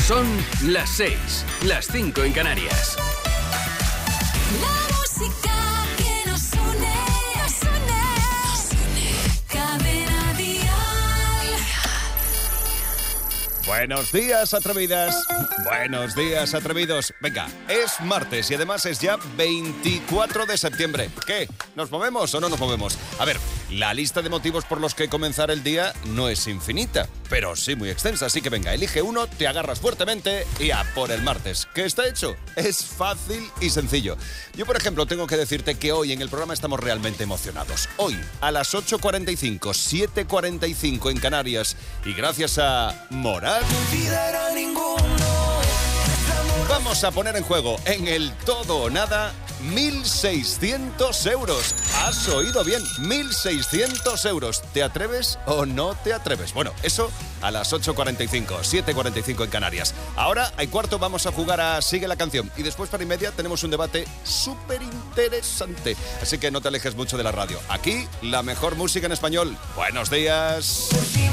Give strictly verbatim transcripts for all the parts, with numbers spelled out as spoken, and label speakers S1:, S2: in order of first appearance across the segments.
S1: Son las seis, las cinco en Canarias.
S2: La música que nos une, nos une, nos une. Cadena Dial.
S3: Buenos días, atrevidas. Buenos días, atrevidos. Venga, es martes y además es ya veinticuatro de septiembre. ¿Qué? ¿Nos movemos o no nos movemos? A ver, la lista de motivos por los que comenzar el día no es infinita, pero sí muy extensa. Así que venga, elige uno, te agarras fuertemente y a por el martes. ¿Qué está hecho? Es fácil y sencillo. Yo, por ejemplo, tengo que decirte que hoy en el programa estamos realmente emocionados. Hoy, a las ocho cuarenta y cinco, siete cuarenta y cinco en Canarias, y gracias a Morat, vamos a poner en juego en el todo o nada mil seiscientos euros. Has oído bien, mil seiscientos euros. ¿Te atreves o no te atreves? Bueno, eso a las ocho cuarenta y cinco, siete cuarenta y cinco en Canarias. Ahora, hay cuarto, vamos a jugar a Sigue la Canción. Y después, para y media, tenemos un debate súper interesante. Así que no te alejes mucho de la radio. Aquí, la mejor música en español. Buenos días.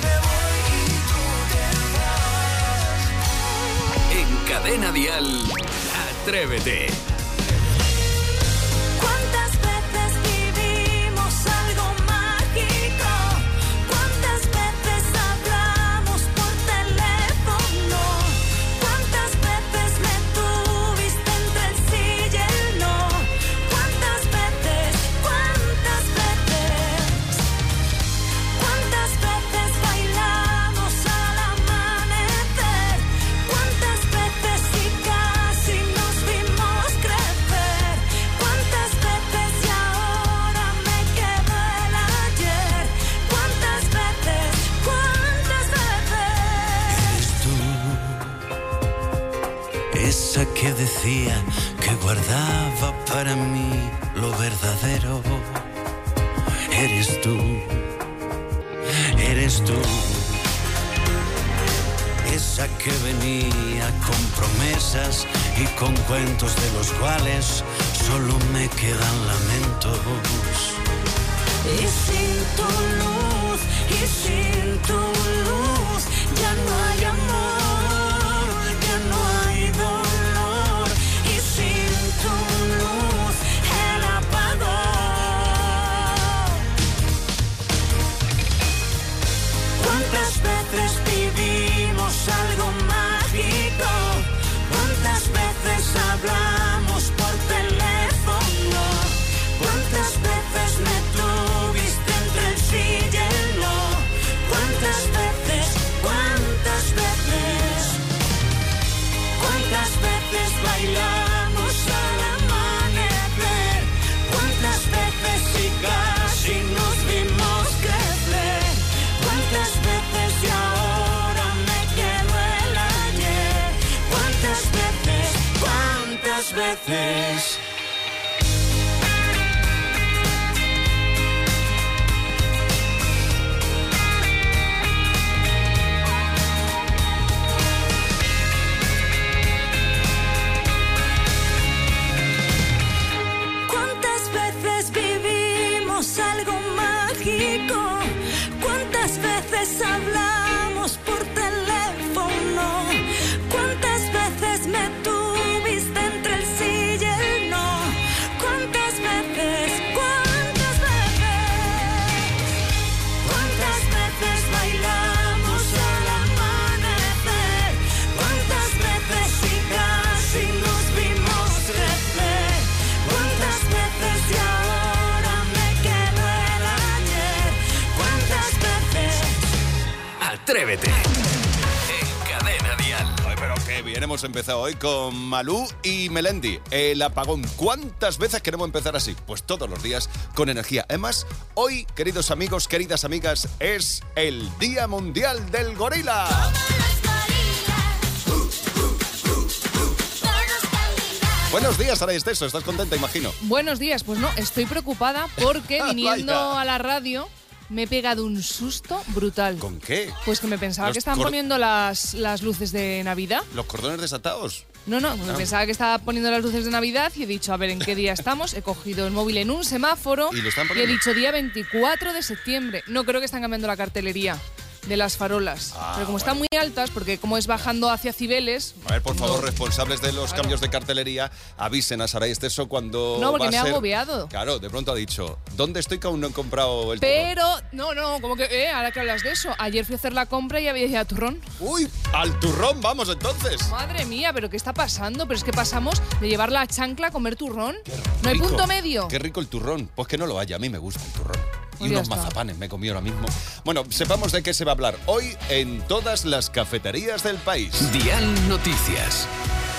S1: En Cadena Dial, Atrévete.
S2: ¿Cuántas veces vivimos algo mágico? ¿Cuántas veces hablamos por teléfono? ¿Cuántas veces me tuviste entre el sí y el no? ¿Cuántas veces? ¿Cuántas veces? ¿Cuántas veces bailamos al amanecer? ¿Cuántas veces y casi nos vimos crecer? ¿Cuántas veces y ahora me quedo el ayer? ¿Cuántas veces? ¿Cuántas veces?
S4: Eres tú, esa que decía que guardaba para mí lo verdadero. Eres tú, eres tú, esa que venía con promesas y con cuentos de los cuales solo me quedan lamentos.
S2: Y sin tu luz, y sin tu luz, ya no hay amor, ya no hay dolor. Y sin tu luz, el apagón. ¿Cuántas veces vivimos algo mágico? ¿Cuántas veces hablamos por teléfono? ¿Cuántas veces me tuviste entre el sí y el no? ¿Cuántas veces? ¿Cuántas veces? ¿Cuántas veces bailamos al amanecer? ¿Cuántas veces y casi nos vimos crecer? ¿Cuántas veces y ahora me quedo el ayer? ¿Cuántas veces? ¿Cuántas veces? ¿Cuántas veces vivimos algo mágico? ¿Cuántas veces hablamos por teléfono? ¿Cuántas veces me tuviste entre el sí y el no? ¿Cuántas veces? ¿Cuántas veces? ¿Cuántas veces bailamos al amanecer? ¿Cuántas veces y casi nos vimos crecer? ¿Cuántas veces y ahora me quedo el ayer? ¿Cuántas veces?
S1: Atrévete. En Cadena Dial.
S3: Ay, pero qué bien hemos empezado hoy con Malú y Melendi. El apagón. ¿Cuántas veces queremos empezar así? Pues todos los días con energía. Además, hoy, queridos amigos, queridas amigas, es el Día Mundial del Gorila. Buenos días, Sara Esteso. ¿Estás contenta, imagino?
S5: Buenos días. Pues no, estoy preocupada porque viniendo
S3: Vaya.
S5: a la radio me he pegado un susto brutal.
S3: ¿Con qué?
S5: Pues que me pensaba
S3: Los
S5: que estaban
S3: cor-
S5: poniendo las, las luces de Navidad.
S3: ¿Los cordones desatados?
S5: No, no, me
S3: Ah.
S5: pensaba que estaba poniendo las luces de Navidad y he dicho, a ver, ¿en qué día estamos? He cogido el móvil en un semáforo
S3: ¿Y lo están
S5: y he
S3: poniendo?
S5: dicho día veinticuatro de septiembre. No creo que están cambiando la cartelería. de las farolas.
S3: Ah,
S5: Pero como
S3: bueno.
S5: están muy altas, porque como es bajando hacia Cibeles...
S3: A ver, por favor,
S5: no.
S3: responsables de los
S5: Claro.
S3: cambios de cartelería, avisen a Saray Esteso cuando
S5: No, porque
S3: va a
S5: me ha
S3: ser-
S5: agobiado.
S3: Claro, de pronto ha dicho, ¿dónde estoy que aún no he comprado el turrón?
S5: Pero, no, no, como que, eh, ahora que hablas de eso, ayer fui a hacer la compra y había ya turrón.
S3: Uy, al turrón vamos entonces.
S5: Madre mía, ¿pero qué está pasando? Pero es que pasamos de llevar la chancla a comer turrón. No hay
S3: Rico.
S5: punto medio.
S3: Qué rico el turrón. Pues que no lo haya, a mí me gusta el turrón. Y
S5: Pues ya
S3: unos
S5: está.
S3: mazapanes me comí ahora mismo. Bueno, sepamos de qué se va a hablar hoy en todas las cafeterías del país.
S1: Dial Noticias.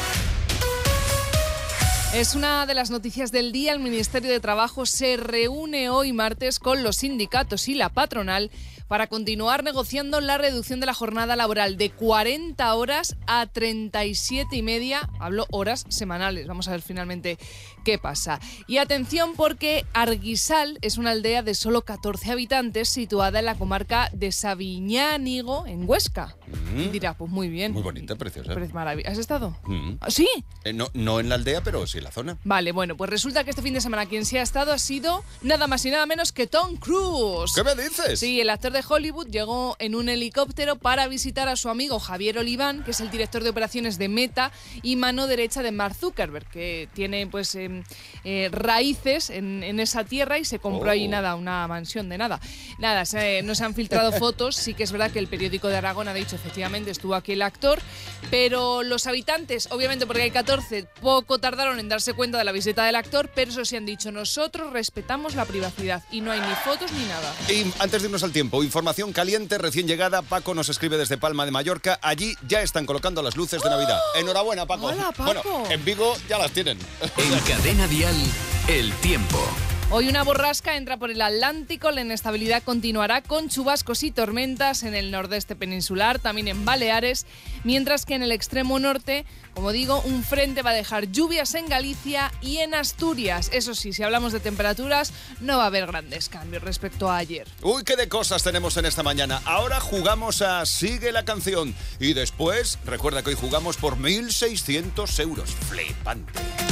S5: Es una de las noticias del día. El Ministerio de Trabajo se reúne hoy martes con los sindicatos y la patronal para continuar negociando la reducción de la jornada laboral de cuarenta horas a treinta y siete y media. Hablo horas semanales. Vamos a ver finalmente qué pasa. Y atención porque Arguisal es una aldea de solo catorce habitantes situada en la comarca de Sabiñánigo, en Huesca.
S3: Mm.
S5: Y dirá, pues muy bien.
S3: Muy bonita, preciosa.
S5: Parece maravilloso. ¿Has estado?
S3: Mm.
S5: ¿Ah, ¿Sí?
S3: Eh, no, no en la aldea, pero sí en la zona.
S5: Vale, bueno, pues resulta que este fin de semana quien sí ha estado ha sido nada más y nada menos que Tom Cruise.
S3: ¿Qué me dices?
S5: Sí, el actor de Hollywood llegó en un helicóptero para visitar a su amigo Javier Oliván, que es el director de operaciones de Meta y mano derecha de Mark Zuckerberg, que tiene pues eh, eh, raíces en, en esa tierra y se compró
S3: Oh.
S5: ahí nada, una mansión de nada. Nada, se- no se han filtrado fotos, sí que es verdad que el periódico de Aragón ha dicho efectivamente estuvo aquí el actor, pero los habitantes, obviamente porque hay catorce, poco tardaron en darse cuenta de la visita del actor, pero eso sí han dicho, nosotros respetamos la privacidad y no hay ni fotos ni nada.
S3: Y antes de irnos al tiempo, información caliente, recién llegada. Paco nos escribe desde Palma de Mallorca. Allí ya están colocando las luces de Navidad. Enhorabuena, Paco.
S5: ¡Hola, Paco!
S3: Bueno, en Vigo ya las tienen.
S1: En Cadena Dial, el tiempo.
S5: Hoy una borrasca entra por el Atlántico, la inestabilidad continuará con chubascos y tormentas en el nordeste peninsular, también en Baleares, mientras que en el extremo norte, como digo, un frente va a dejar lluvias en Galicia y en Asturias. Eso sí, si hablamos de temperaturas, no va a haber grandes cambios respecto a ayer.
S3: Uy, qué de cosas tenemos en esta mañana. Ahora jugamos a Sigue la canción. Y después, recuerda que hoy jugamos por mil seiscientos euros. Flipante.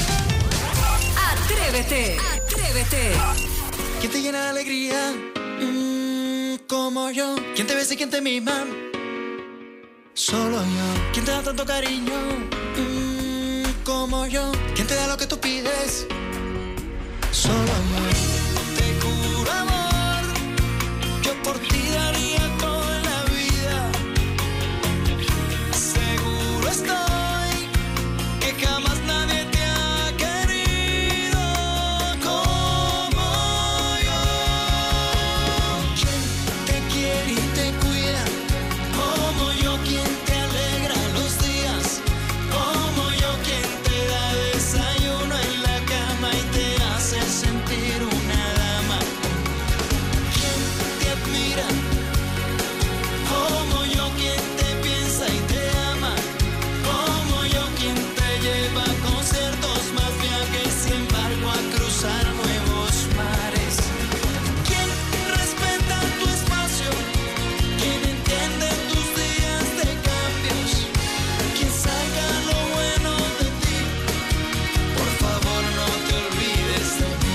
S2: Atrévete, atrévete.
S6: ¿Quién te llena de alegría? Mm, como yo. ¿Quién te besa y quién te mima? Solo yo. ¿Quién te da tanto cariño? Mm, como yo. ¿Quién te da lo que tú pides? Solo yo. Te juro, amor, yo por ti daría toda la vida. Seguro estoy que jamás nadie te ha querido como yo. ¿Quién te quiere y te cuida? Como yo, quien te alegra los días. Como yo, quien te da desayuno en la cama y te hace sentir una dama. ¿Quién te admira? Como yo, quien te piensa y te ama. Como yo, quien te lleva a conciertos, más viajes, sin embargo, a cruzar nuevos mares. ¿Quién respeta tu espacio? ¿Quién entiende tus días de cambios? ¿Quién saca lo bueno de ti? Por favor, no te olvides de mí.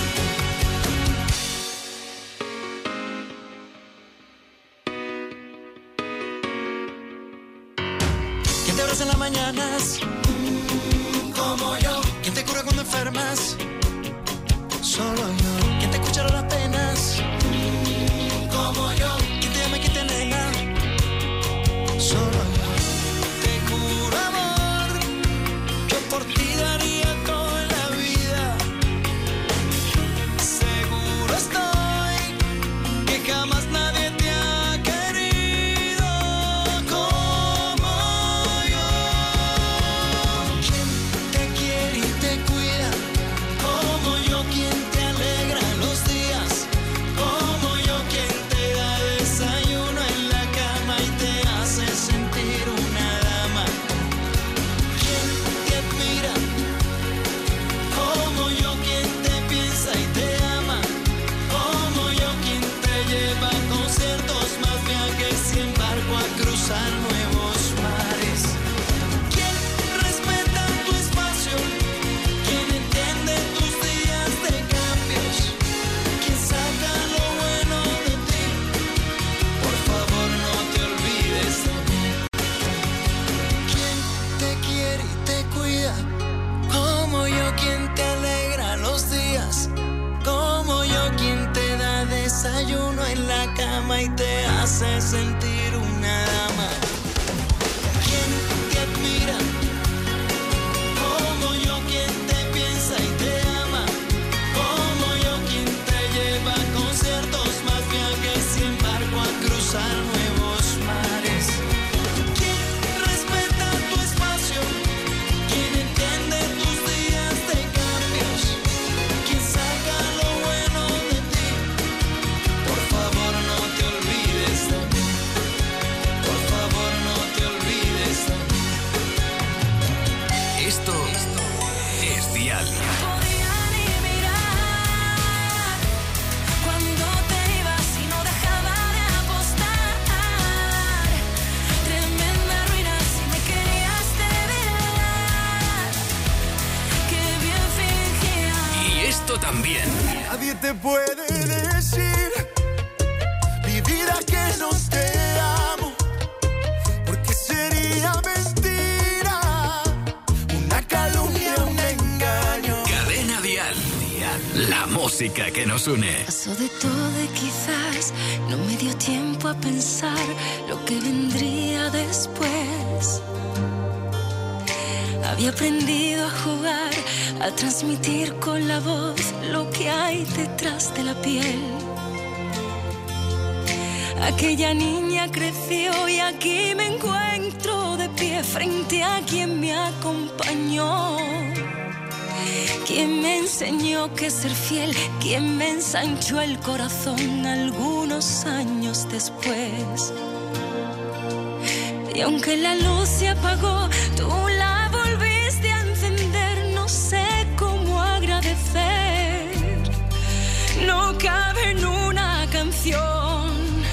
S6: ¿Quién te abraza en las mañanas? Mm, como yo. ¿Quién te cura cuando enfermas? Solo yo. ¿Quién te escucha las penas? Mm, como yo. ¿Quién te ama y quién te nega? Solo yo. Te juro, amor, yo por ti daría toda la vida. Seguro estoy que jamás nadie te ha querido como yo. ¿Quién te quiere y te cuida? Como yo, quien te alegra cama y te hace sentir una dama. ¿Quién te admira como yo? ¿Quién te piensa y te ama como yo? ¿Quién te lleva a conciertos, más viajes, sin barco a cruzar nuevos mares? ¿Quién respeta tu espacio? ¿Quién entiende tus días de cambios? ¿Quién saca lo bueno de ti? Por favor no te olvides de mí. Por favor no te olvides de mí.
S1: Esto es Dial.
S2: Podía ni mirar cuando te ibas y no dejaba de apostar. Tremenda ruina si me querías de verdad. Qué bien fingía.
S1: Y esto también.
S6: Nadie te puede decir, mi vida, que no te amo, porque sería mentira, una calumnia, un engaño.
S1: Cadena Dial. La música que nos une.
S2: Pasó de todo y quizás no me dio tiempo a pensar lo que vendría después. Había aprendido a jugar, a transmitir con la voz lo que hay detrás de la piel. Aquella niña creció y aquí me encuentro de pie frente a quien me acompañó. Quien me enseñó que ser fiel, quien me ensanchó el corazón algunos años después. Y aunque la luz se apagó, tú la volviste a encender. No sé cómo agradecer. No cabe en una canción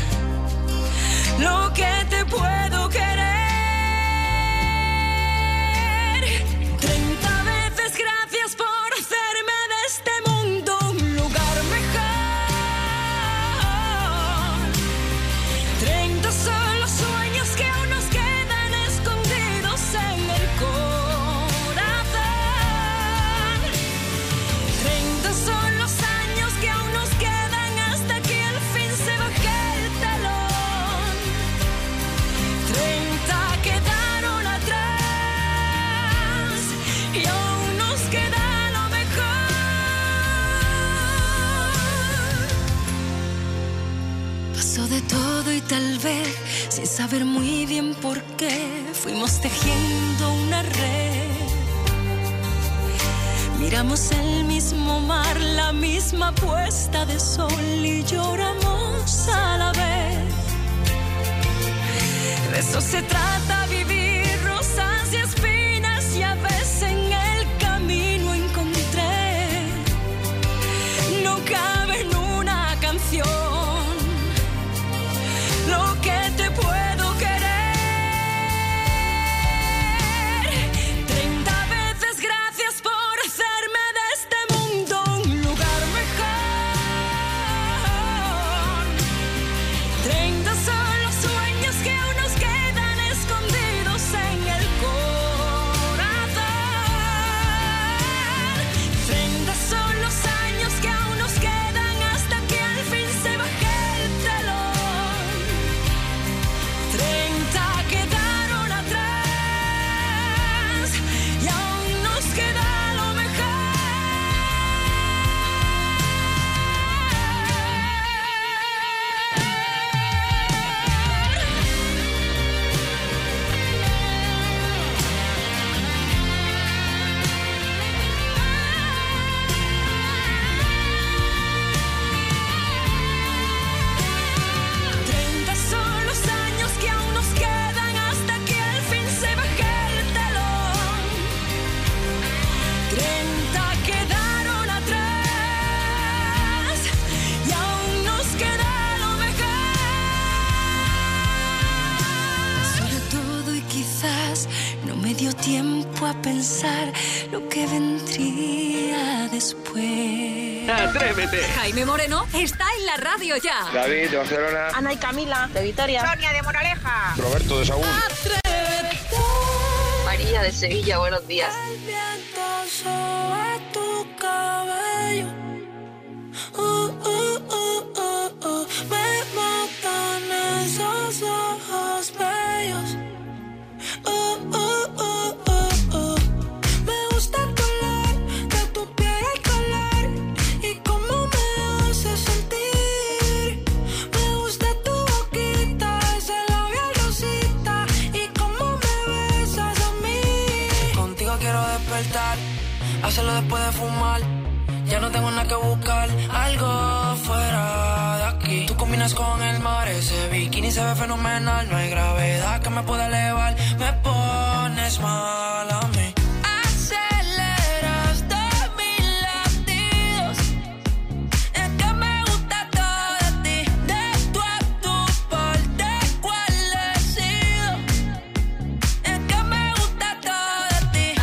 S2: lo que te puedo querer. Treinta veces gracias por hacerme de este mundo un lugar mejor. Treinta son los sueños que aún nos quedan escondidos en el corazón. Treinta son los años que aún nos quedan hasta que al fin se baje el telón. Treinta quedaron atrás y aún nos queda lo mejor. Pasó de todo y tal vez, sin saber muy bien por qué, fuimos tejiendo una red. Miramos el mismo mar, la misma puesta de sol y lloramos a la vez. De eso se trata vivir, rosas y espinas, y a veces en el camino encontré. No cabe en una canción lo que te puedo querer. Treinta veces gracias por hacerme de este mundo un lugar mejor. Treinta son los sueños que aún nos quedan escondidos en el corazón. Treinta son los años que aún nos quedan hasta que al fin se baje el telón. Treinta quedaron atrás y aún nos queda lo Treinta son los años que aún nos quedan hasta que al fin se baje el telón. Treinta quedaron atrás y aún nos queda lo mejor. Sobre todo y quizás no me dio tiempo a pensar lo que vendría después.
S1: Atrévete.
S7: Jaime Moreno está en la radio ya.
S8: David de Barcelona.
S9: Ana y Camila, de Vitoria.
S10: Sonia de Moraleja.
S8: Roberto de Saúl.
S9: María de Sevilla, buenos días.
S2: El viento sobre tu cabello. Uh, uh, uh, uh, uh. Me
S8: quiero despertar, hacerlo después de fumar. Ya no tengo nada que buscar, algo fuera de aquí. Tú combinas con el mar, ese bikini se ve fenomenal. No hay gravedad que me pueda elevar, me pones mal a mí. Aceleras todos mis latidos, es que me gusta todo de ti. De tú a tu parte, ¿cuál he sido? Es que me gusta todo de ti.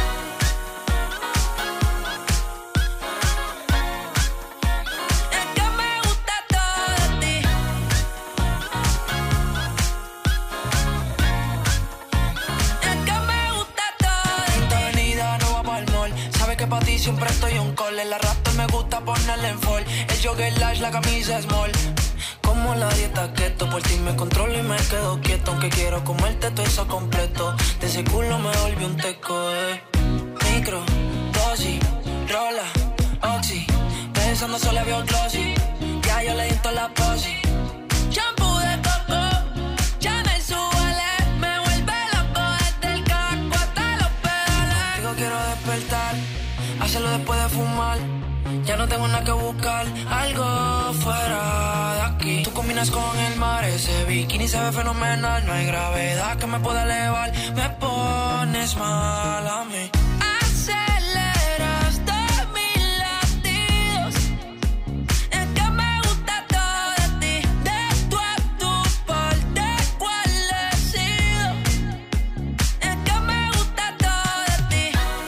S8: Pa' ti siempre estoy un call. El arrastre me gusta ponerle en fall. El jogger large, la camisa small. Como la dieta keto, por ti me controlo y me quedo quieto. Aunque quiero comerte todo eso completo. De ese culo me volví un teco, eh. Micro, dosis, rola, oxi. Pensando solo había un glossy. Ya yo le di toda la posi. Shampoo de coco, ya me suele. Me vuelve loco desde el casco hasta los pedales. Digo quiero despertar, hacerlo después de fumar. Ya no tengo nada que buscar, algo fuera de aquí. Tú combinas con el mar, ese bikini se ve fenomenal. No hay gravedad que me pueda elevar, me pones mal a mí. Aceleras todos mis latidos, es que me gusta todo de ti. De tú a tu parte, ¿cuál he sido? Es que me gusta todo de ti.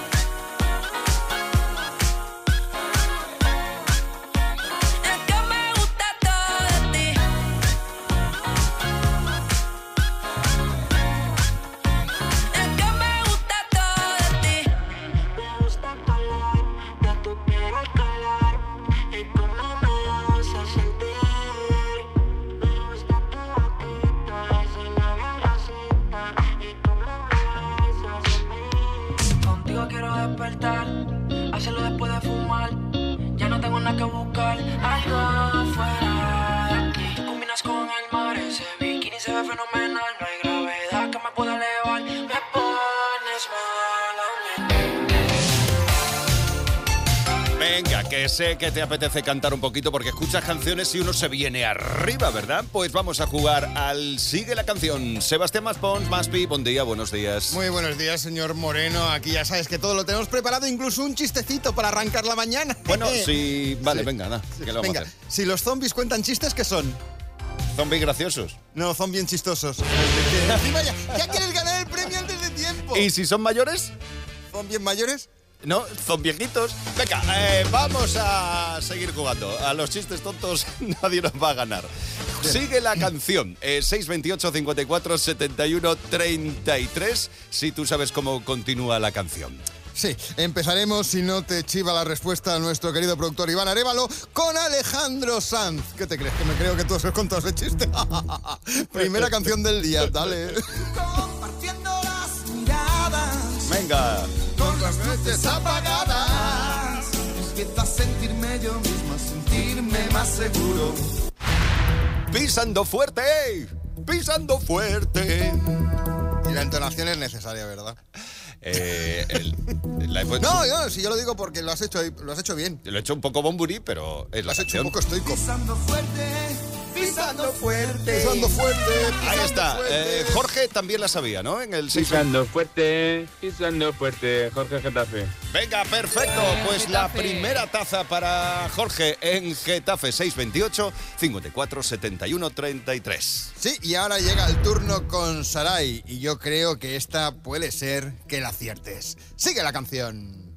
S8: Hacerlo después de fumar. Ya no tengo nada que buscar, algo fuera de aquí. Tú combinas con el mar, ese bikini se ve fenomenal. No hay gravedad que me pueda elevar, me pones mal a mí.
S3: Venga, que sé que te apetece cantar un poquito porque escuchas canciones y uno se viene arriba, ¿verdad? Pues vamos a jugar al Sigue la Canción. Sebastián Maspons, Maspi, buen día, buenos días.
S10: Muy buenos días, señor Moreno. Aquí ya sabes que todo lo tenemos preparado, incluso un chistecito para arrancar la mañana.
S3: Bueno, sí, vale,
S10: Sí.
S3: venga, nada, ¿qué le vamos
S10: Venga,
S3: a hacer?
S10: si los zombies cuentan chistes, ¿qué son?
S3: Zombies graciosos.
S10: No, son bien chistosos. Encima ya, ya quieres ganar el premio antes de tiempo.
S3: ¿Y si son mayores?
S10: ¿Son bien mayores?
S3: No, son viejitos. Venga, eh, vamos a seguir jugando. A los chistes tontos nadie nos va a ganar. Sigue la canción. Eh, seis veintiocho, cincuenta y cuatro, setenta y uno, treinta y tres. Si tú sabes cómo continúa la canción.
S10: Sí, empezaremos, si no te chiva la respuesta a nuestro querido productor Iván Arévalo, con Alejandro Sanz. ¿Qué te crees? ¿Que me creo que tú has contado ese chiste? Primera canción del día, dale.
S6: Compartiendo las miradas,
S10: Venga.
S6: con las luces apagadas, empiezo a sentirme yo mismo, a sentirme más seguro.
S3: Pisando fuerte, pisando fuerte.
S10: Y la entonación es necesaria, ¿verdad?
S3: Eh, el, la he puesto-
S10: No, no, si yo lo digo porque lo has hecho, lo has hecho bien.
S3: Lo he hecho un poco bomburí, pero es
S10: Lo
S3: la
S10: has hecho
S3: canción.
S10: un poco estoico.
S6: Pisando fuerte, pisando fuerte.
S10: Pisando fuerte, pisando
S3: Ahí está.
S10: fuerte.
S3: Eh, Jorge también la sabía, ¿no? En el seis.
S11: Pisando fuerte, pisando fuerte, Jorge Getafe.
S3: Venga, perfecto. Pues la primera taza para Jorge en Getafe, seis veintiocho, cincuenta y cuatro, setenta y uno, treinta y tres.
S10: Sí, y ahora llega el turno con Sarai. Y yo creo que esta puede ser que la aciertes. Sigue la canción.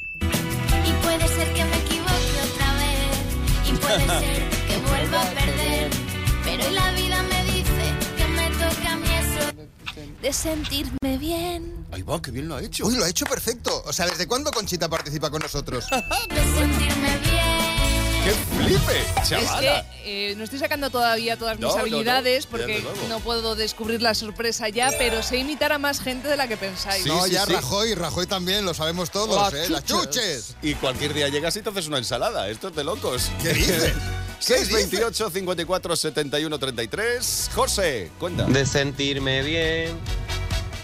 S2: Y puede ser que me equivoque otra vez. Y puede ser que vuelva a perder. Pero hoy la vida me dice que me toca a mí eso de sentirme bien.
S10: Ahí va, qué bien lo ha hecho. Uy, lo ha hecho perfecto. O sea, ¿desde cuándo Conchita participa con nosotros?
S2: De sentirme bien.
S3: ¡Qué flipe,
S5: Es
S3: chavala!
S5: que eh, no estoy sacando todavía todas mis
S3: No, no, no,
S5: habilidades
S3: desde
S5: porque
S3: luego.
S5: no puedo descubrir la sorpresa ya, pero sé imitar a más gente de la que pensáis.
S10: no,
S3: sí,
S10: ya
S3: sí.
S10: Rajoy, Rajoy también, lo sabemos todos,
S5: Las
S10: ¿eh? Las
S5: chuches.
S10: chuches.
S3: Y cualquier día llegas y te haces una ensalada. Esto es de locos.
S10: ¿Qué dices?
S3: seis veintiocho, cincuenta y cuatro, setenta y uno, treinta y tres. José, cuenta.
S11: De sentirme bien.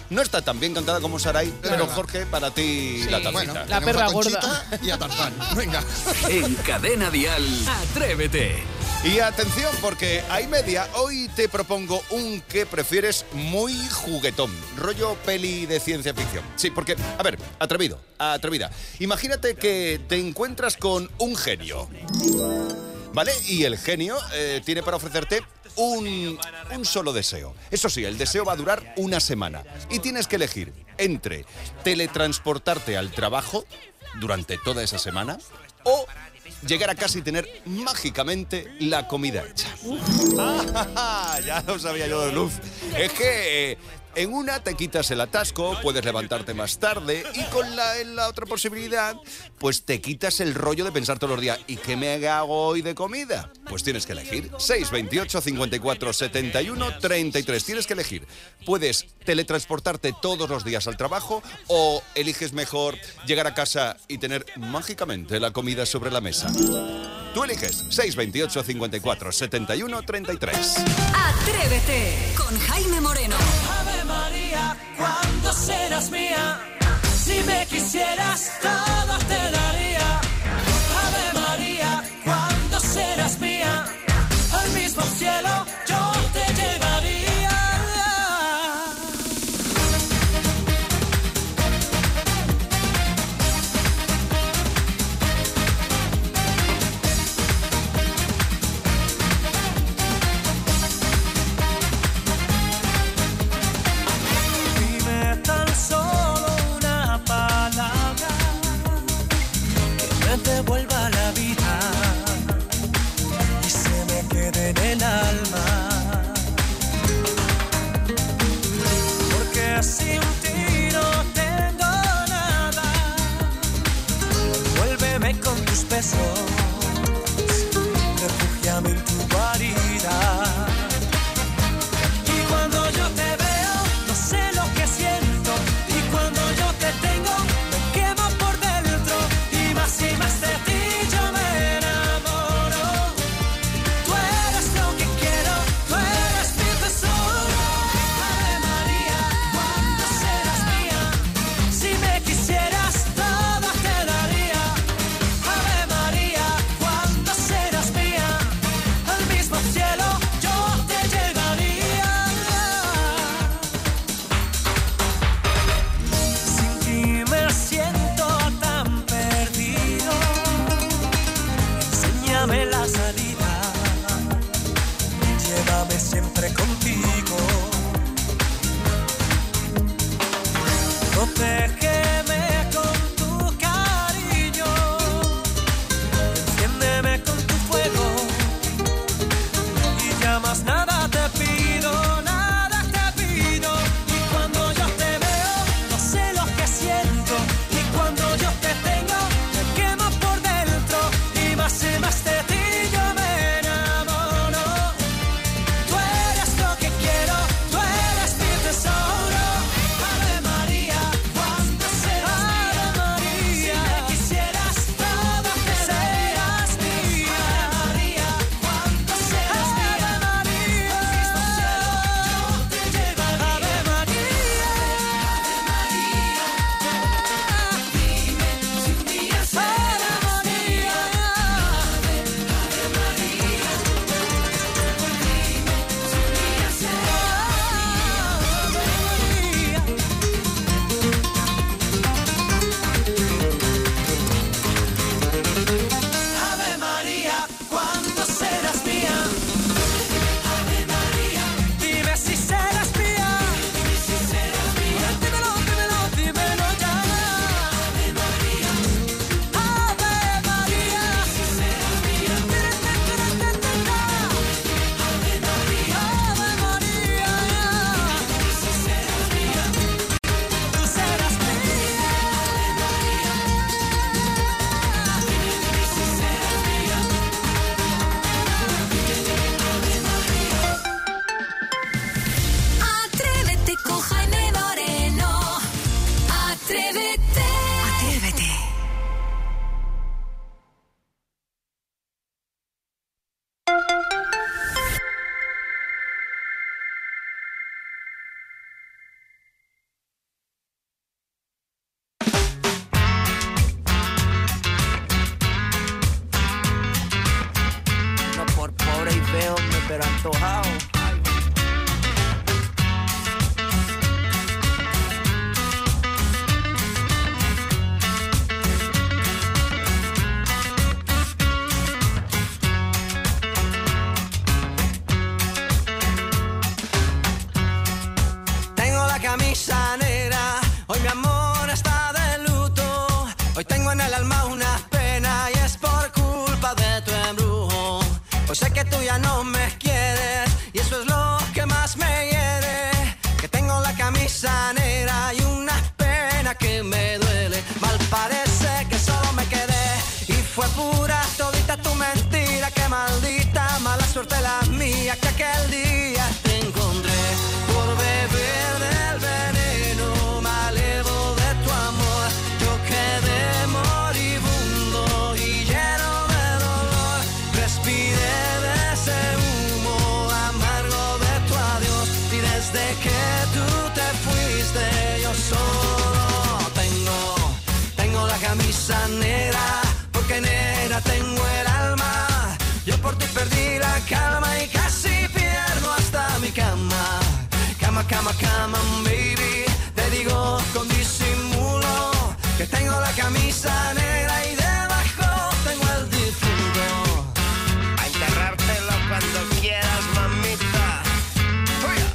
S3: No está tan bien cantada como Sarai, pero
S10: verdad.
S3: Jorge, para ti
S5: Sí.
S3: la tacita.
S10: Bueno,
S5: La
S10: tenemos
S5: perra
S10: a Conchita
S5: gorda.
S10: y a Tarzán. Venga.
S1: En Cadena Dial, Atrévete.
S3: Y atención, porque hay media, hoy te propongo un que prefieres muy juguetón, rollo peli de ciencia ficción. Sí, porque, a ver, atrevido, atrevida. Imagínate que te encuentras con un genio, ¿vale? Y el genio eh, tiene para ofrecerte un, un solo deseo. Eso sí, el deseo va a durar una semana. Y tienes que elegir entre teletransportarte al trabajo durante toda esa semana o llegar a casa y tener mágicamente la comida hecha. Ah, ya lo sabía yo de Luz. Es que eh, en una te quitas el atasco, puedes levantarte más tarde y con la, en la otra posibilidad, pues te quitas el rollo de pensar todos los días ¿y qué me hago hoy de comida? Pues tienes que elegir seis veintiocho, cincuenta y cuatro, setenta y uno, treinta y tres. Tienes que elegir. Puedes teletransportarte todos los días al trabajo o eliges mejor llegar a casa y tener mágicamente la comida sobre la mesa. Tú eliges seis veintiocho, cincuenta y cuatro, setenta y uno, treinta y tres.
S7: Atrévete con Jaime Moreno.
S6: Ave María, ¿cuándo serás mía? Si me quisieras, todo te daría. Ave María, ¿cuándo serás mía? Al mismo cielo yo te llevaría. Dime tan solo una palabra que me devuelva la vida y se me quede en el alma. Porque sin ti no tengo nada. Vuélveme con tus besos, refúgiame en tu guarida. Y cuando yo te veo, no sé lo que siento. Y cuando yo te tengo, me quemo por dentro. Y más y más de ti yo me enamoro. Tú eres lo que quiero, tú eres mi tesoro. Ave María, ¿cuándo serás mía? Si me quisieras, todo te daría. Ave María, ¿cuándo serás mía? Al mismo cielo yo te llevaría. Sin ti me siento tan perdido. Enséñame la salida. Llévame siempre contigo. Protégeme con tu cariño. Enciéndeme con tu fuego. Y ya más nada te pido, nada te pido. Y cuando yo te veo, no sé lo que siento. Y cuando yo te tengo, me quemo por dentro. Y más y más de ti yo me enamoro. Tú eres lo que quiero, tú eres mi tesoro. Ave María, ¿cuándo
S12: antojado.
S13: Tengo la camisa negra, hoy mi amor está de luto. Hoy tengo en el alma una pena y es por culpa de tu embrujo. Hoy sé que tú ya no me quieres y eso es lo que más me hiere. Que tengo la camisa negra y una pena que me duele. Mal parece que solo me quedé y fue pura todita tu mentira. Que maldita mala suerte la mía que aquel día te encontré por beber del veneno malevo de tu amor. Yo quedé moribundo y lleno de dolor. Respiré de ese humo amargo de tu adiós y desde que tú te fuiste yo solo tengo, tengo la camisa negra porque negra tengo el alma. Yo por ti perdí la calma y casi pierdo hasta mi cama. Cama, cama, cama, baby. Te digo con disimulo que tengo la camisa negra y debajo tengo el difunto.
S12: A enterrártelo cuando quieras, mamita. ¡Fuera!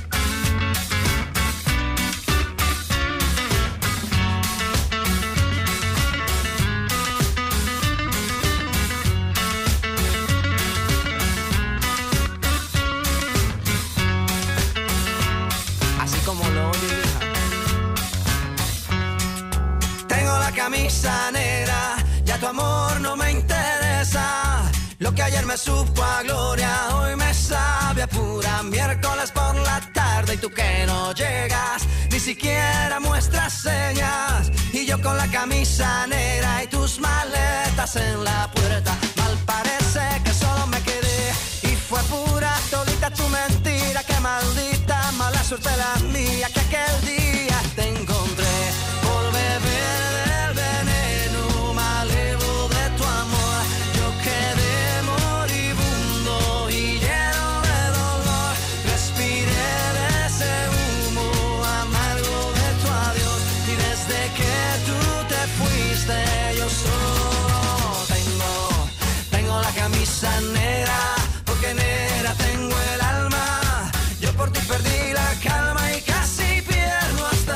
S13: Así como lo oyes, hija. Tengo la camisa negra, ya tu amor no me interesa. Lo que ayer me supo a gloria, hoy me sabe a pura miércoles por la tarde. Y tú que no llegas, ni siquiera muestras señas. Y yo con la camisa negra y tus maletas en la puerta. Mal parece que solo me quedé y fue pura todita tu mentira. Que maldita mala suerte la mía que aquel día te encontré por beber del veneno malevo de tu amor. Yo quedé moribundo y lleno de dolor. Respiré de ese humo amargo de tu adiós y desde que tú te fuiste yo solo tengo, tengo la camisa negra porque negra tengo el alma. Yo por ti perdí la calma y casi pierdo hasta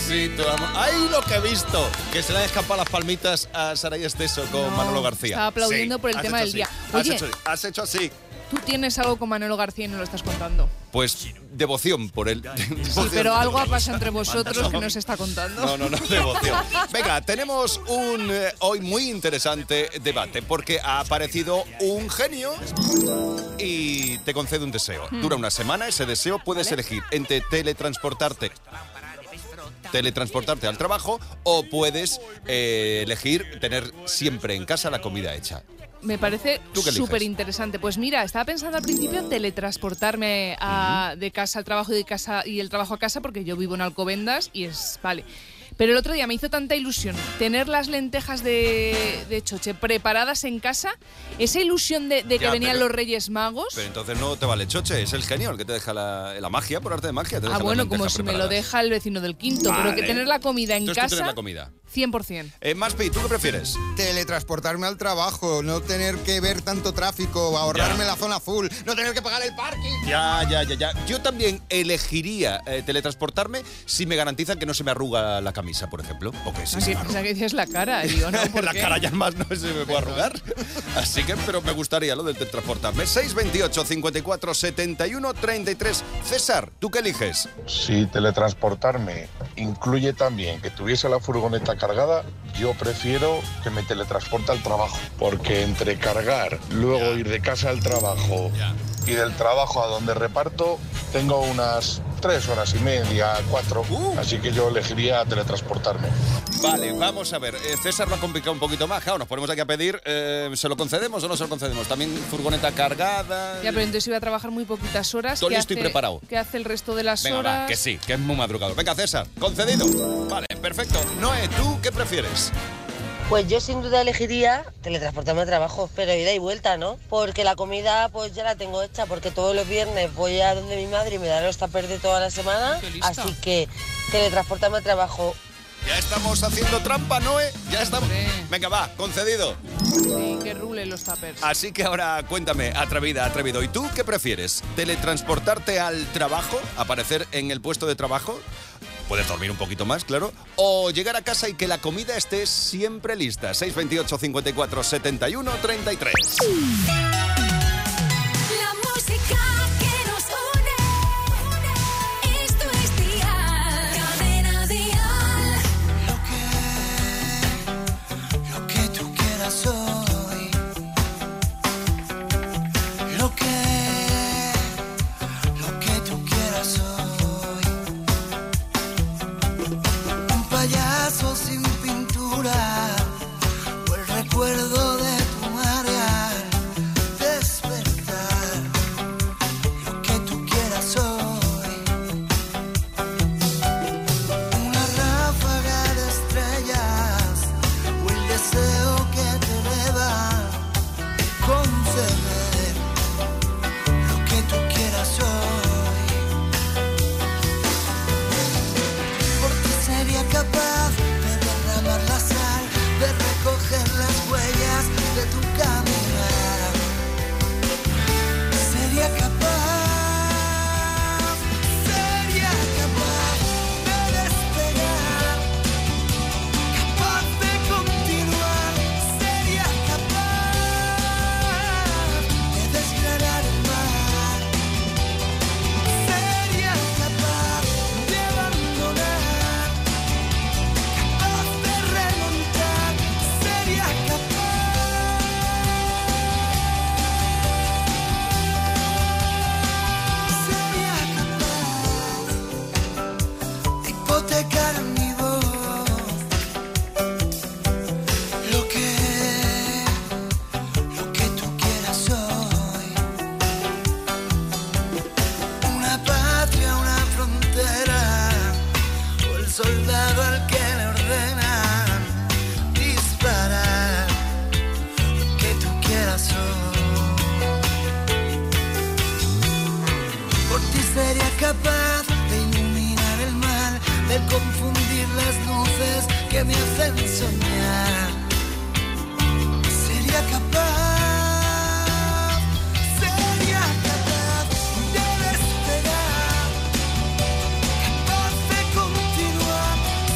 S3: Necesito amor. ¡Ay, lo que he visto! Que se le han escapado las palmitas a Saray Esteso con
S5: No,
S3: Manolo García.
S5: estaba aplaudiendo
S3: Sí,
S5: por el
S3: has
S5: tema
S3: hecho
S5: del
S3: así.
S5: día.
S3: Has
S5: Oye.
S3: hecho, has hecho así.
S5: Tú tienes algo con Manolo García y no lo estás contando.
S3: Pues devoción por él.
S5: Sí, pero algo ha pasado entre vosotros que no se está contando.
S3: No, no, no, devoción. Venga, tenemos un eh, hoy muy interesante debate porque ha aparecido un genio y te concede un deseo.
S5: Hmm.
S3: Dura una semana, ese deseo puedes elegir entre teletransportarte teletransportarte al trabajo o puedes eh, elegir tener siempre en casa la comida hecha.
S5: Me parece
S3: ¿Tú qué eliges?
S5: súper interesante. Pues mira, estaba pensando al principio en teletransportarme a- de casa al trabajo y de casa y el trabajo a casa porque yo vivo en Alcobendas y es vale. Pero el otro día me hizo tanta ilusión tener las lentejas de, de choche preparadas en casa, esa ilusión de, de que
S3: Ya,
S5: venían
S3: pero-
S5: los Reyes Magos.
S3: Pero entonces no te vale choche, es el genio el que te deja la, la magia, por arte de magia. Te deja
S5: Ah,
S3: las
S5: bueno, como
S3: lentejas
S5: si me lo
S3: preparadas.
S5: deja el vecino del quinto, pero que
S3: Vale.
S5: tener la comida en
S3: Entonces tú
S5: casa,
S3: tienes la comida.
S5: cien por ciento.
S3: Eh, Maspi, ¿tú qué prefieres?
S10: Teletransportarme al trabajo, no tener que ver tanto tráfico, ahorrarme la zona azul, no tener que pagar el parking.
S3: Ya, ya, ya, ya. Yo también elegiría eh, teletransportarme si me garantizan que no se me arruga la camisa, por ejemplo. Porque si se me
S5: Esa que dices la cara, y digo, no, ¿por
S3: la
S5: qué?
S3: cara ya más no se me puede arrugar. Así que, pero me gustaría lo del teletransportarme. seis veintiocho, cincuenta y cuatro, setenta y uno, treinta y tres. César, ¿tú qué eliges?
S14: Si teletransportarme incluye también que tuviese la furgoneta cargada, yo prefiero que me teletransporte al trabajo. Porque entre cargar, luego ir de casa al trabajo y del trabajo a donde reparto, tengo unas tres horas y media, cuatro. Así que yo elegiría teletransportarme.
S3: Vale, vamos a ver. Eh, César lo ha complicado un poquito más. Claro, nos ponemos aquí a pedir. eh, ¿Se lo concedemos o no se lo concedemos? También furgoneta cargada.
S5: Ya, pero entonces iba a trabajar muy poquitas horas.
S3: Todo
S5: ¿Qué
S3: listo y
S5: hace-
S3: preparado.
S5: ¿Qué hace el resto de las
S3: Venga,
S5: horas?
S3: va, que sí, que es muy madrugado. Venga, César, concedido. Vale, perfecto. Noé, ¿tú qué prefieres?
S15: Pues yo sin duda elegiría teletransportarme al trabajo, pero ida y vuelta, ¿no? Porque la comida pues ya la tengo hecha, porque todos los viernes voy a donde mi madre y me da los tuppers de toda la semana, así que teletransportarme al trabajo.
S3: Ya estamos haciendo trampa, Noé. Ya estamos. Venga, va, concedido.
S5: Sí, que rule los tuppers.
S3: Así que ahora cuéntame, atrevida, atrevido. ¿Y tú qué prefieres? ¿Teletransportarte al trabajo? ¿Aparecer en el puesto de trabajo? Puedes dormir un poquito más, claro. O llegar a casa y que la comida esté siempre lista. seis veintiocho, cincuenta y cuatro, setenta y uno, treinta y tres.
S2: La música que nos une. Esto es Dial. Cadena Dial.
S6: Lo que tú quieras hoy, lo que, lo que tú quieras hoy. Un payaso sin pintura o el recuerdo de tu área. Despertar, lo que tú quieras hoy. Una ráfaga de estrellas o el deseo que te deba conceder lo que tú quieras hoy. Por ti sería capaz de derramar la sal, de recoger las huellas de tu caminar. Sería capaz, sería capaz de despegar, capaz de continuar, sería capaz de desgranar el mar, sería capaz de abandonar, capaz de remontar, sería sería capaz de hipotecar mi voz. Lo que, lo que tú quieras hoy. Una patria, una frontera, o el soldado al que le ordenan disparar. Lo que tú quieras hoy. Por ti sería capaz de iluminar el mal, de confundir las luces que me hacen soñar. Sería capaz, sería capaz de despegar, capaz de continuar,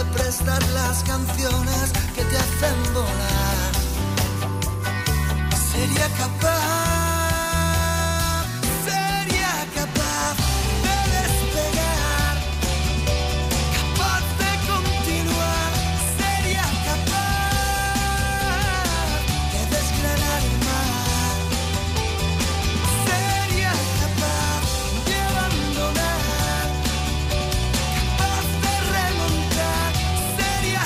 S6: de prestar las canciones que te hacen volar. Sería capaz, sería capaz de despegar, capaz de continuar, sería capaz de desgranar el mar, sería capaz de abandonar, capaz de remontar, sería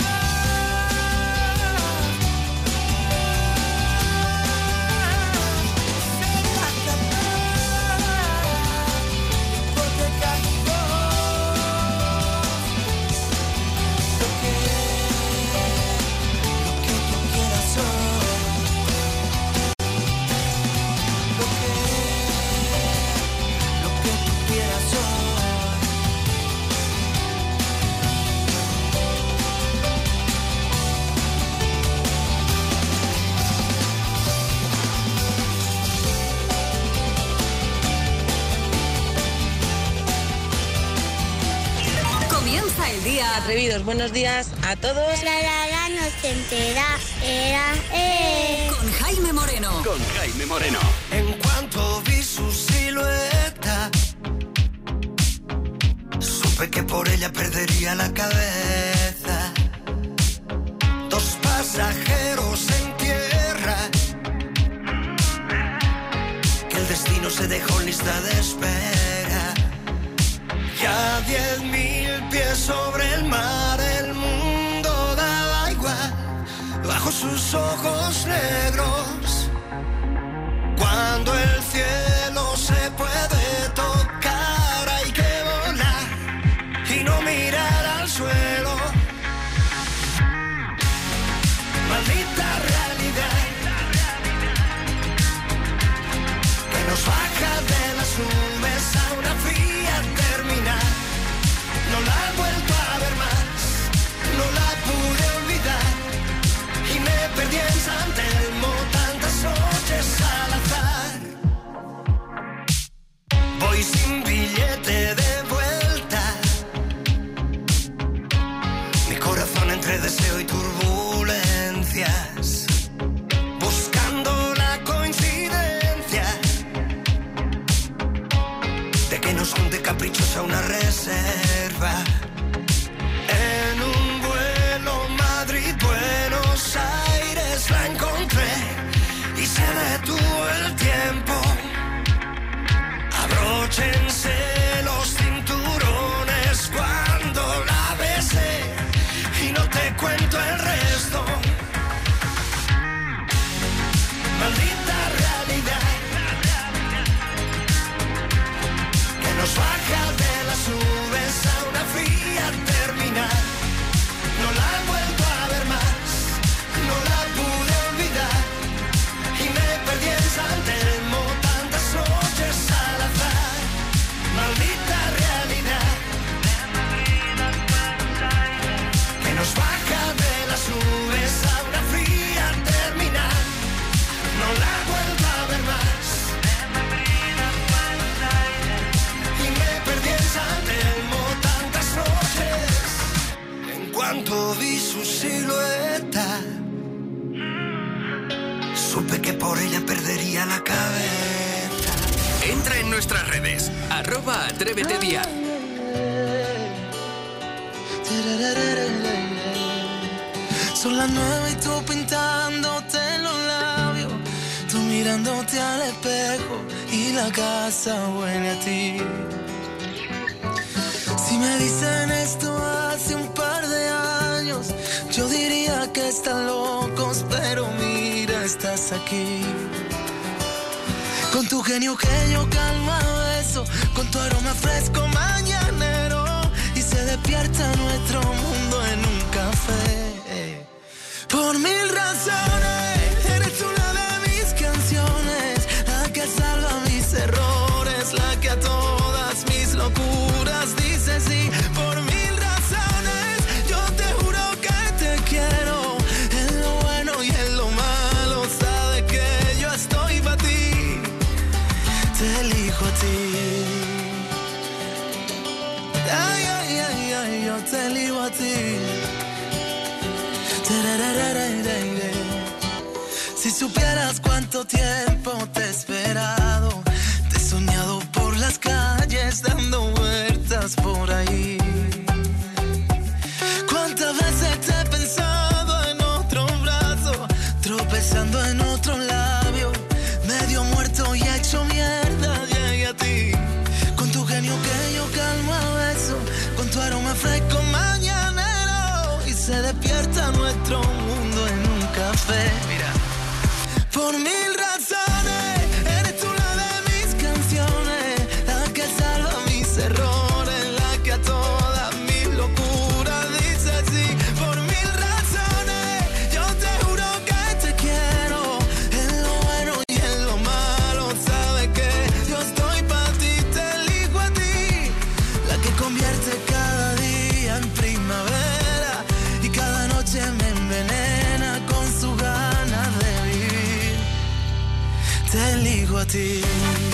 S7: Comienza el día.
S15: Atrevidos, buenos días a todos.
S16: La la la no se entera, era, eh.
S7: Con Jaime Moreno.
S1: Con Jaime Moreno.
S6: En cuanto vi su silueta, supe que por ella perdería la cabeza. Dos pasajeros en tierra, que el destino se dejó en lista de espera. Ya diez mil pies sobre el mar, el mundo daba igual bajo sus ojos negros. Cuando el cielo se puede tocar, hay que volar y no mirar al suelo. Maldita realidad que nos baja de las nubes a una fría terminal. No la he vuelto a ver más, no la pude olvidar y me perdí en San Telmo tantas noches al azar. Voy sin billete de vuelta, mi corazón entre deseo y turbulencias, buscando la coincidencia de que nos junte caprichos a una reserva. En un vuelo Madrid-Buenos Aires la encontré y se detuvo el tiempo. Abróchense los cinturones cuando la besé y no te cuento el resto. Maldita realidad que nos baja de las nubes a una fría terminal. No la he vuelto a ver más, no la pude olvidar y me perdí en San Telmo tantas noches al azar. Maldita realidad que nos baja de las nubes a una fría terminal. No la he vuelto a ver más y me perdí en San Telmo tantas noches. En cuanto vi su silueta, supe que por ella perdería la cabeza.
S1: Entra en nuestras redes, arroba Atrévete Día.
S13: Son las nueve y tú pintándote los labios, tú mirándote al espejo y la casa huele a ti. Si me dicen esto hace un par de años, yo diría que están locos, pero mira, estás aquí. Con tu genio que yo calma beso, con tu aroma fresco mañanero, y se despierta nuestro mundo en un café. Por mil razones, eres una de mis canciones, la que salva mis errores, la que a todas mis locuras dice sí. Por mil razones, yo te juro que te quiero, en lo bueno y en lo malo, sabes que yo estoy para ti, te elijo a ti. Ay, ay, ay, ay, yo
S8: te elijo a ti. Si supieras cuánto tiempo te he esperado, te he soñado por las calles dando vueltas por ahí. Cuántas veces te he pensado en otro brazo, tropezando en otro labio, medio muerto y hecho mierda, llegué a ti. Con tu genio que yo calmo a beso, con tu aroma fresco mañanero, y se despierta nuestro mundo en un café. Mira. Por mil razones, eres tú la de mis canciones, la que salva mis errores, la que a todas mis locuras dice sí. Por mil razones, yo te juro que te quiero, en lo bueno y en lo malo, sabes que yo estoy para ti, te elijo a ti, la que convierte cada día en primavera y cada noche me envenena con su ganas de vivir. Te elijo a ti.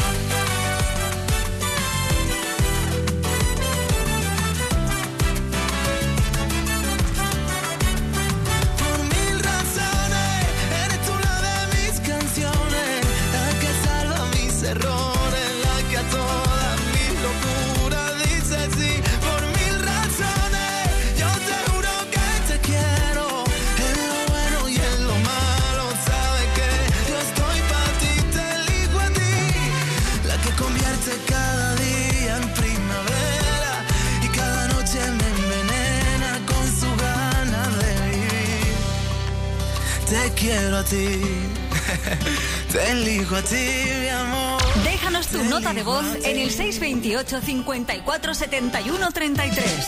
S8: Por mil razones, eres tú la de mis canciones, la que salva mis errores, la que a todas mis locuras dice sí. Por mil razones, yo te juro que te quiero, en lo bueno y en lo malo, sabes que yo estoy para ti, te elijo a ti, la que convierte cada día en primavera y cada noche me envenena con su ganas de vivir. Te quiero a ti, te elijo a ti, mi amor.
S7: Déjanos tu nota de voz en el seis veintiocho, cincuenta y cuatro, setenta y uno, treinta y tres.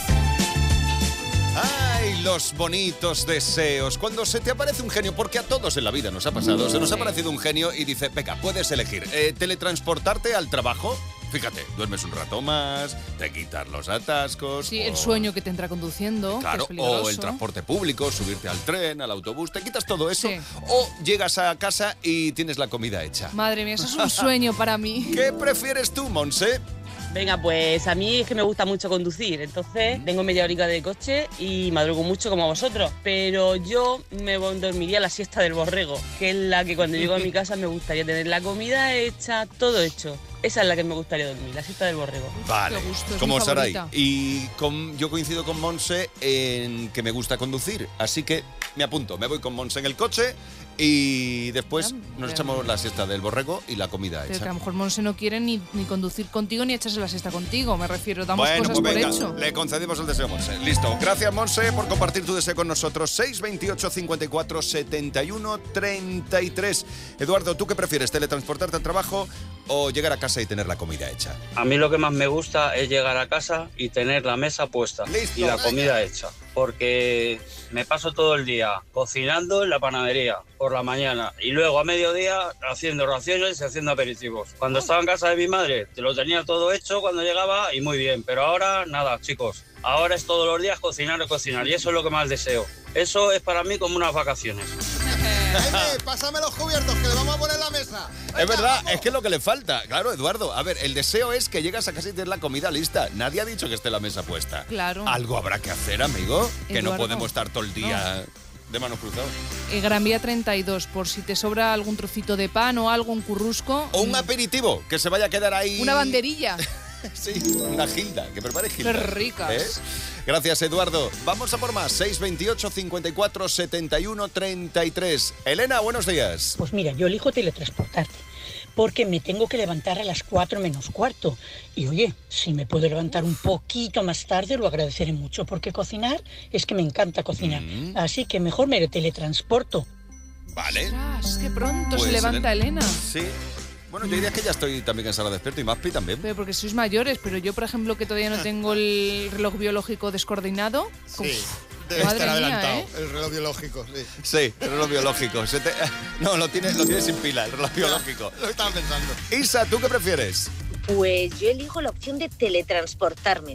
S3: ¡Ay, los bonitos deseos! Cuando se te aparece un genio, porque a todos en la vida nos ha pasado, se nos ha aparecido un genio y dice, venga, puedes elegir, eh, teletransportarte al trabajo, fíjate, duermes un rato más, te quitas los atascos...
S5: Sí,
S3: o,
S5: el sueño que te entra conduciendo,
S3: claro,
S5: que es peligroso.
S3: o el transporte público, subirte al tren, al autobús, te quitas todo eso,
S5: Sí.
S3: o llegas a casa y tienes la comida hecha.
S5: Madre mía, eso es un sueño para mí.
S3: ¿Qué prefieres tú, Monse?
S9: Venga, pues a mí es que me gusta mucho conducir, entonces tengo media horica de coche y madrugo mucho como vosotros, pero yo me dormiría la siesta del borrego, que es la que cuando llego a mi casa me gustaría tener la comida hecha, todo hecho. Esa es la que me gustaría dormir, la siesta del borrego.
S3: Vale,
S5: Qué gusto, es
S3: como
S5: mi
S3: Saray.
S5: favorita.
S3: Y con- yo coincido con Monse en que me gusta conducir, así que me apunto, me voy con Monse en el coche y después nos echamos la siesta del borrego y la comida
S5: Pero que a
S3: hecha.
S5: lo mejor Monse no quiere ni, ni conducir contigo ni echarse la siesta contigo, me refiero, damos
S3: Bueno,
S5: cosas
S3: pues
S5: por
S3: venga,
S5: hecho.
S3: le concedimos el deseo a Monse. Listo. Gracias, Monse, por compartir tu deseo con nosotros. seis veintiocho, cincuenta y cuatro, setenta y uno, treinta y tres. Eduardo, ¿tú qué prefieres? ¿Teletransportarte al trabajo o llegar a casa y tener la comida hecha?
S17: A mí lo que más me gusta es llegar a casa y tener la mesa puesta y la comida hecha, porque me paso todo el día cocinando en la panadería por la mañana y luego a mediodía haciendo raciones y haciendo aperitivos. Cuando estaba en casa de mi madre te lo tenía todo hecho cuando llegaba y muy bien, pero ahora nada, chicos. Ahora es todos los días cocinar y cocinar y eso es lo que más deseo. Eso es para mí como unas vacaciones.
S10: Jaime, pásame los cubiertos que le vamos a poner la mesa.
S3: Es verdad, es que es lo que le falta. Claro, Eduardo, a ver, el deseo es que llegas a casa y tienes la comida lista. Nadie ha dicho que esté la mesa puesta.
S5: Claro.
S3: Algo habrá que hacer, amigo, que no
S5: Eduardo,
S3: podemos estar todo el día de manos cruzadas.
S5: Eh, Gran Vía treinta y dos, por si te sobra algún trocito de pan o algo, un currusco.
S3: O un aperitivo, que se vaya a quedar ahí.
S5: Una banderilla.
S3: Sí, una Gilda, que prepare Gilda.
S5: Qué ricas.
S3: ¿Eh? Gracias, Eduardo. Vamos a por más. seis veintiocho, cincuenta y cuatro, setenta y uno, treinta y tres. Elena, buenos días.
S18: Pues mira, yo elijo teletransportarte, porque me tengo que levantar a las cuatro menos cuarto. Y oye, si me puedo levantar un poquito más tarde, lo agradeceré mucho, porque cocinar es que me encanta cocinar.
S3: Mm.
S18: Así que mejor me teletransporto.
S3: Vale.
S5: Ostras, qué pronto
S3: Pues,
S5: se levanta Elena.
S3: Sí. Bueno, yo diría que ya estoy también en sala despierto y Maspi también.
S5: Pero porque sois mayores, pero yo, por ejemplo, que todavía no tengo el reloj biológico descoordinado.
S10: Sí,
S5: uf,
S10: debe
S5: madre
S10: estar
S5: mía,
S10: adelantado.
S5: ¿eh?
S10: El reloj biológico, sí.
S3: Sí, el reloj biológico. Se te- No, lo tienes lo tiene sin pila, el reloj biológico.
S10: Lo estaba pensando.
S3: Isa, ¿tú qué prefieres?
S19: Pues yo elijo la opción de teletransportarme,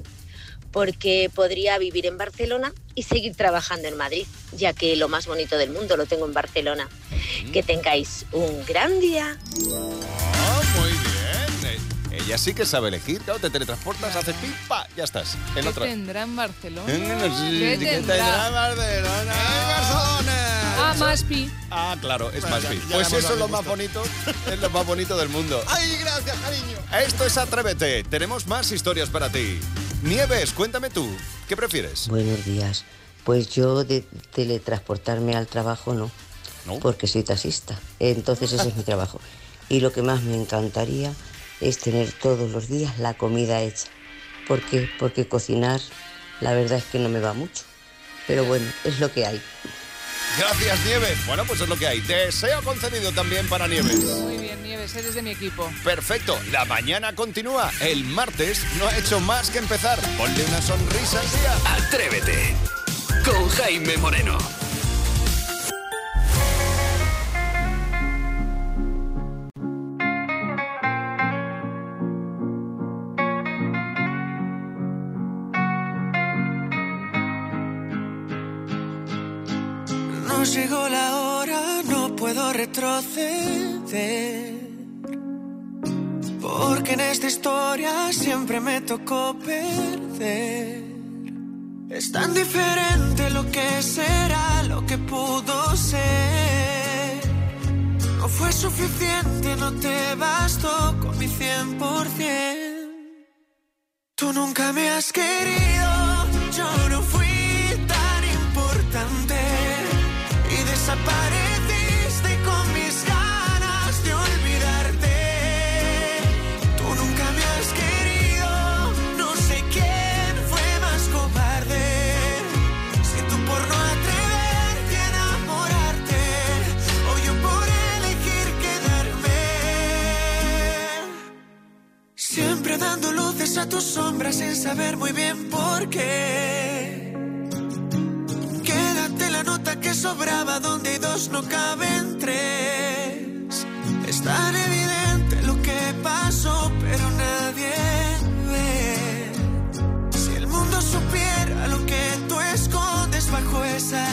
S19: porque podría vivir en Barcelona y seguir trabajando en Madrid, ya que lo más bonito del mundo lo tengo en Barcelona. Que tengáis un gran día.
S3: Oh, muy bien. Eh, Ella sí que sabe elegir, claro, te teletransportas, haces pipa, ya estás. En
S5: ¿Qué
S3: otra.
S5: tendrá en Barcelona?
S3: No sé,
S5: ¿Qué
S3: ¿qué
S5: tendrá?
S3: tendrá Barcelona?
S5: Ah, Maspi.
S3: Ah, claro, es
S10: Bueno,
S3: Maspi.
S10: ya- ya
S3: Pues
S10: hemos
S3: eso es lo
S10: dado
S3: más
S10: gusto.
S3: bonito, es lo más bonito del mundo.
S10: ¡Ay, gracias, cariño!
S3: Esto es Atrévete. Tenemos más historias para ti. Nieves, cuéntame tú, ¿qué prefieres?
S20: Buenos días. Pues yo de teletransportarme al trabajo no,
S3: ¿No?
S20: porque soy taxista. Entonces ese es mi trabajo. Y lo que más me encantaría es tener todos los días la comida hecha. ¿Por qué? Porque cocinar, la verdad es que no me va mucho. Pero bueno, es lo que hay.
S3: Gracias, Nieves. Bueno, pues es lo que hay. Deseo concedido también para Nieves.
S5: Muy bien, Nieves, eres de mi equipo.
S3: Perfecto, la mañana continúa. El martes no ha hecho más que empezar. Ponle una sonrisa al día.
S1: Atrévete con Jaime Moreno.
S13: Nos llegó la hora, no puedo retroceder. Porque en esta historia siempre me tocó perder. Es tan diferente lo que será, lo que pudo ser. No fue suficiente, no te bastó con mi cien por ciento. Tú nunca me has querido, yo no fui tan importante. Y desapareciste con mis ganas de olvidarte. Tú nunca me has querido, no sé quién fue más cobarde. Si tú por no atreverte a enamorarte, o yo por elegir quedarme. Siempre dando luces a tus sombras sin saber muy bien por qué. La nota que sobraba donde hay dos no caben tres. Es tan evidente lo que pasó, pero nadie ve. Si el mundo supiera lo que tú escondes bajo esa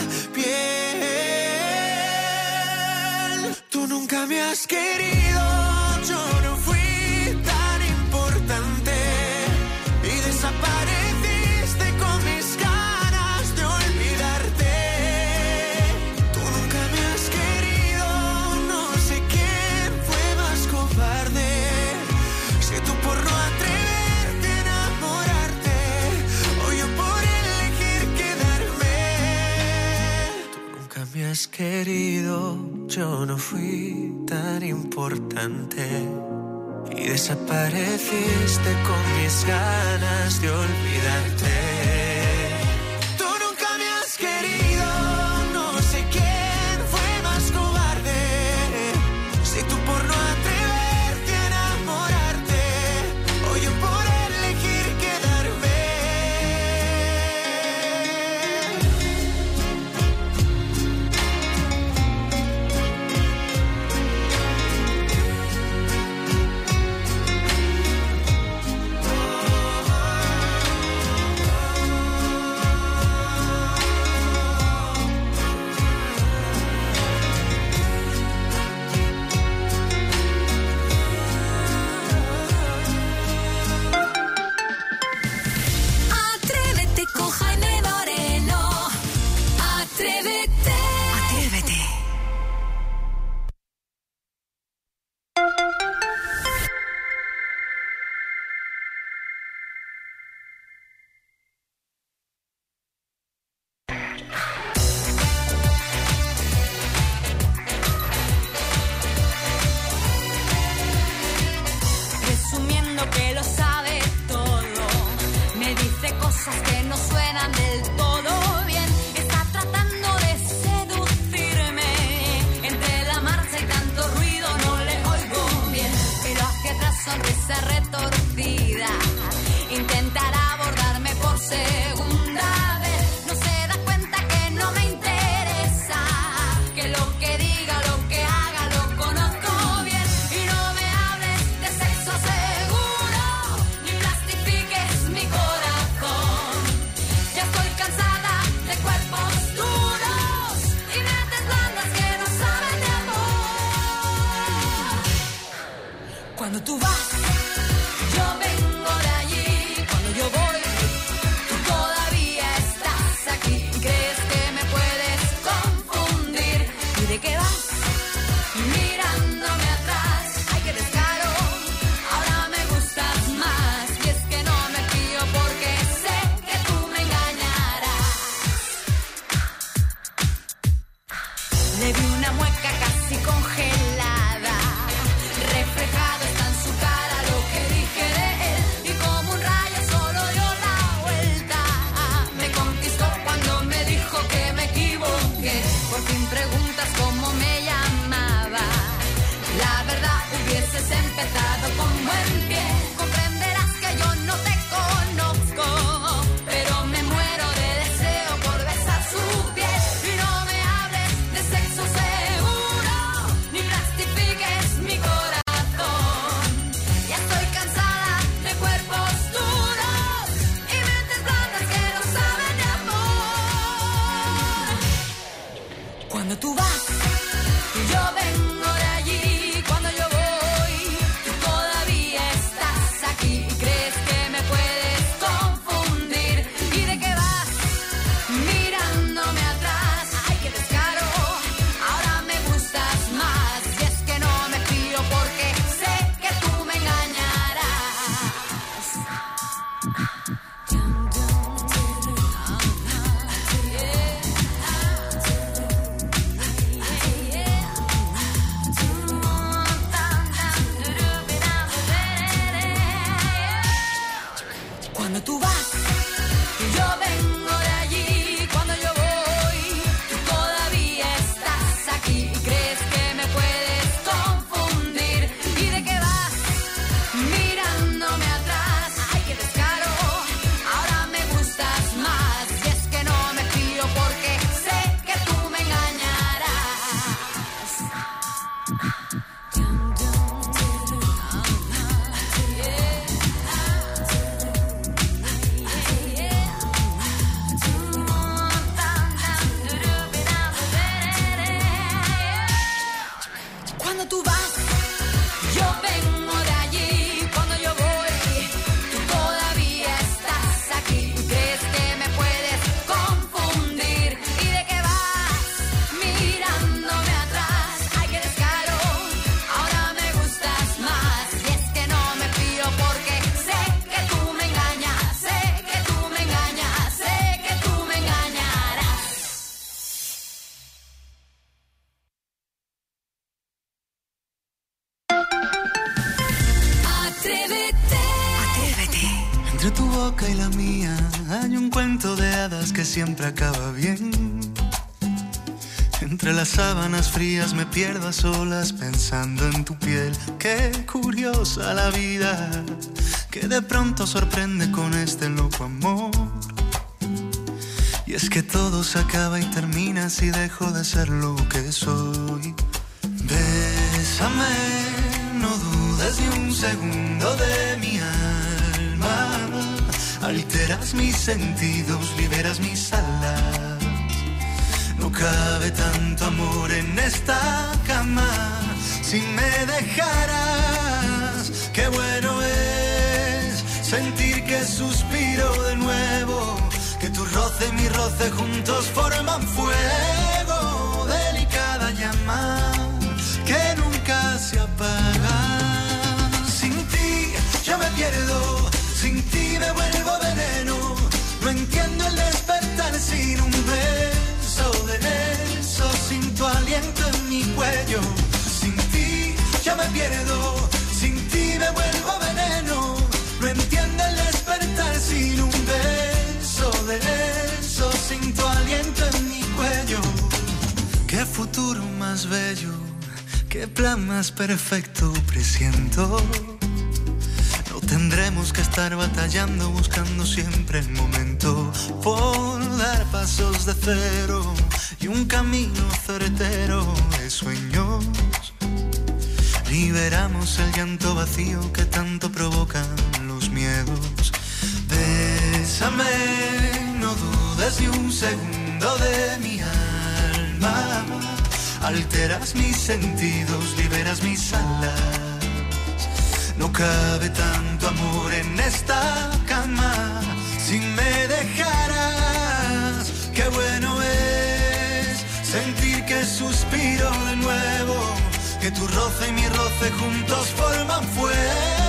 S13: piel. Tú nunca me has querido, yo no fui tan importante. Y desapareciste con mis ganas de olvidarte. Me has querido, yo no fui tan importante. Y desapareciste con mis ganas de olvidarte. Tú nunca me has querido, no sé quién fue más cobarde. Si tú por no atreverte a enamorarte, o yo por elegir quedarme.
S2: Atrévete con Jaime Moreno. Atrévete. Atrévete.
S7: Presumiendo que lo sabe todo, me dice cosas que no suenan del todo bien. Está tratando de seducirme. Entre la marcha y tanto ruido no le oigo bien. Pero hace otra sonrisa retorcida. Intentará abordarme por segunda vez. No se da cuenta que no me interesa. Que lo que diga, lo que haga, lo conozco bien. Y no me hables de sexo seguro, ni plastifiques mi corazón. Ya estoy cansada de cuerpos duros y mentes blandas que no saben de amor. Cuando tú vas, vas, yo vengo de allí. Cuando yo voy, tú todavía estás aquí. ¿Crees que me puedes confundir? ¿Y de qué vas mirándome atrás? Ay, qué descaro, ahora me gustas más. Y es que no me fío porque sé que tú me engañas, sé que tú me engañas, sé que tú me engañarás. Atrévete.
S6: Atrévete. Entre tu boca y la mía hay un cuento de hadas que siempre acaba bien. Entre las sábanas frías me pierdo a solas pensando en tu piel. Qué curiosa la vida, que de pronto sorprende con este loco amor. Y es que todo se acaba y termina si dejo de ser lo que soy. Bésame, no dudes ni un segundo de mi alma. Alteras mis sentidos, liberas mis alas. No cabe tanto amor en esta cama. Si me dejaras, qué bueno es sentir que suspiro de nuevo. Que tu roce y mi roce juntos forman fuego. Delicada llama que nunca se apaga. Sin ti yo me pierdo, sin ti me vuelvo veneno. No entiendo el despertar sin un beso de eso, sin tu aliento en mi cuello. Sin ti yo me pierdo, sin ti me vuelvo veneno. No entiendo el despertar sin un beso de eso, sin tu aliento en mi cuello. Qué futuro más bello, qué plan más perfecto presiento. No tendremos que estar batallando, buscando siempre el momento por dar pasos de cero y un camino certero de sueños. Liberamos el llanto vacío que tanto provocan los miedos. Bésame, no dudes ni un segundo de mi alma. Alteras mis sentidos, liberas mis alas. No cabe tanto amor en esta cama. Si me dejaras, qué bueno es sentir que suspiro de nuevo. Que tu roce y mi roce juntos forman fuego.